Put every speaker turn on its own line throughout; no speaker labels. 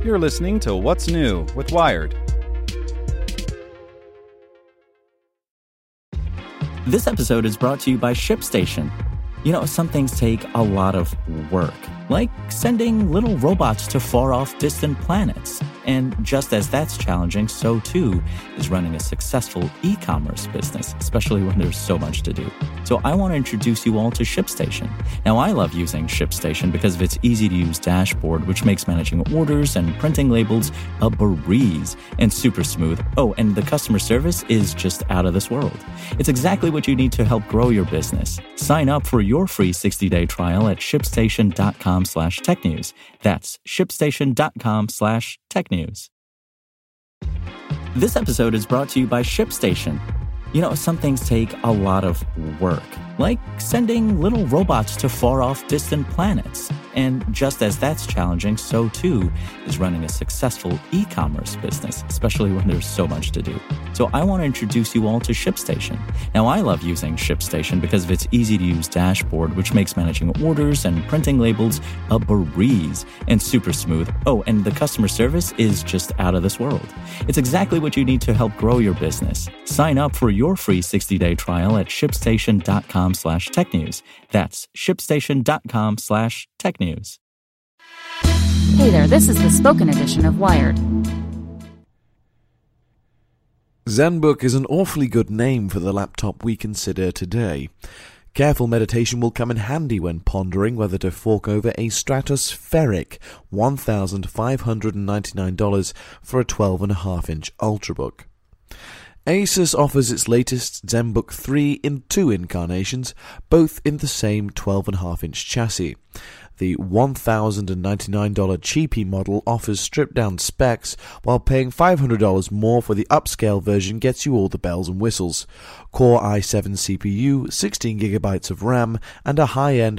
You're listening to What's New with Wired.
This episode is brought to you by ShipStation. You know, some things take a lot of work, like sending little robots to far-off distant planets. And just as that's challenging, so too is running a successful e-commerce business, especially when there's so much to do. So I want to introduce you all to ShipStation. Now, I love using ShipStation because of its easy-to-use dashboard, which makes managing orders and printing labels a breeze and super smooth. Oh, and the customer service is just out of this world. It's exactly what you need to help grow your business. Sign up for your free 60-day trial at shipstation.com/technews. That's shipstation.com/technews. This episode is brought to you by ShipStation. You know, some things take a lot of work, like sending little robots to far-off distant planets. And just as that's challenging, so too is running a successful e-commerce business, especially when there's so much to do. So I want to introduce you all to ShipStation. Now, I love using ShipStation because of its easy-to-use dashboard, which makes managing orders and printing labels a breeze and super smooth. Oh, and the customer service is just out of this world. It's exactly what you need to help grow your business. Sign up for your free 60-day trial at shipstation.com/technews. That's shipstation.com/technews.
Hey there, this is the spoken edition of Wired.
ZenBook is an awfully good name for the laptop we consider today. Careful meditation will come in handy when pondering whether to fork over a stratospheric $1,599 for a 12.5-inch Ultrabook. Asus offers its latest ZenBook 3 in two incarnations, both in the same 12.5-inch chassis. The $1,099 cheapie model offers stripped-down specs, while paying $500 more for the upscale version gets you all the bells and whistles. Core i7 CPU, 16GB of RAM, and a high-end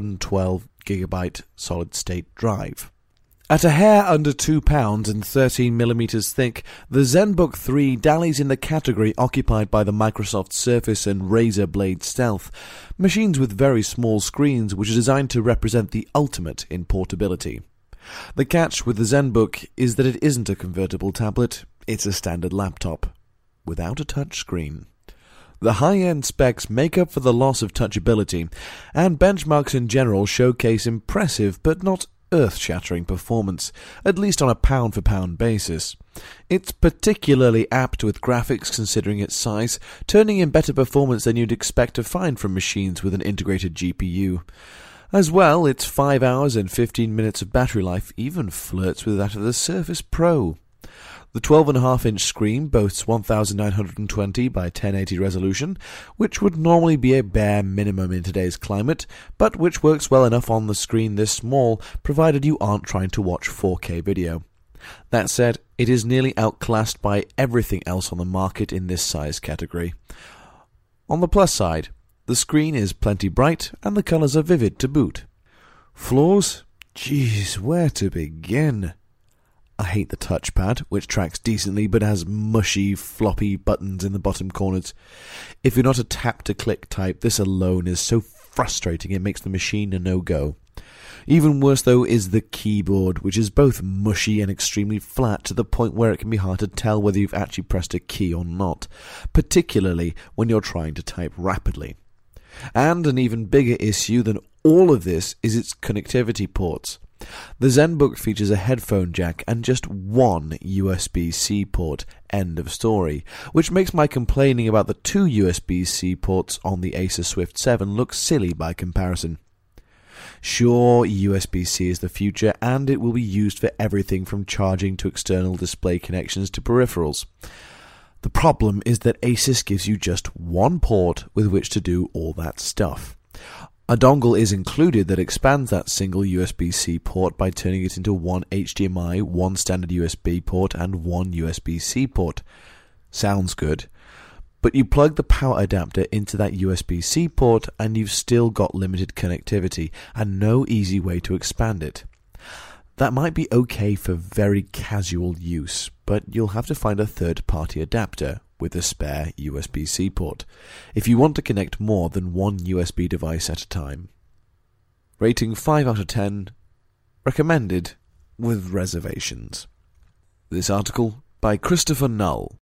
512GB solid-state drive. At a hair under £2 and 13mm thick, the ZenBook 3 dallies in the category occupied by the Microsoft Surface and Razer Blade Stealth, machines with very small screens which are designed to represent the ultimate in portability. The catch with the ZenBook is that it isn't a convertible tablet, it's a standard laptop, without a touchscreen. The high-end specs make up for the loss of touchability, and benchmarks in general showcase impressive but not earth-shattering performance, at least on a pound-for-pound basis. It's particularly apt with graphics considering its size, turning in better performance than you'd expect to find from machines with an integrated GPU. As well, its 5 hours and 15 minutes of battery life even flirts with that of the Surface Pro. The 12.5-inch screen boasts 1920 by 1080 resolution, which would normally be a bare minimum in today's climate, but which works well enough on the screen this small, provided you aren't trying to watch 4K video. That said, it is nearly outclassed by everything else on the market in this size category. On the plus side, the screen is plenty bright and the colours are vivid to boot. Flaws? Geez, where to begin? I hate the touchpad, which tracks decently but has mushy, floppy buttons in the bottom corners. If you're not a tap-to-click type, this alone is so frustrating it makes the machine a no-go. Even worse, though, is the keyboard, which is both mushy and extremely flat to the point where it can be hard to tell whether you've actually pressed a key or not, particularly when you're trying to type rapidly. And an even bigger issue than all of this is its connectivity ports. The ZenBook features a headphone jack and just one USB-C port, end of story, which makes my complaining about the two USB-C ports on the Acer Swift 7 look silly by comparison. Sure, USB-C is the future, and it will be used for everything from charging to external display connections to peripherals. The problem is that Asus gives you just one port with which to do all that stuff. A dongle is included that expands that single USB-C port by turning it into one HDMI, one standard USB port, and one USB-C port. Sounds good. But you plug the power adapter into that USB-C port and you've still got limited connectivity and no easy way to expand it. That might be okay for very casual use, but you'll have to find a third-party adapter with a spare USB-C port if you want to connect more than one USB device at a time. Rating 5 out of 10. Recommended with reservations. This article by Christopher Null.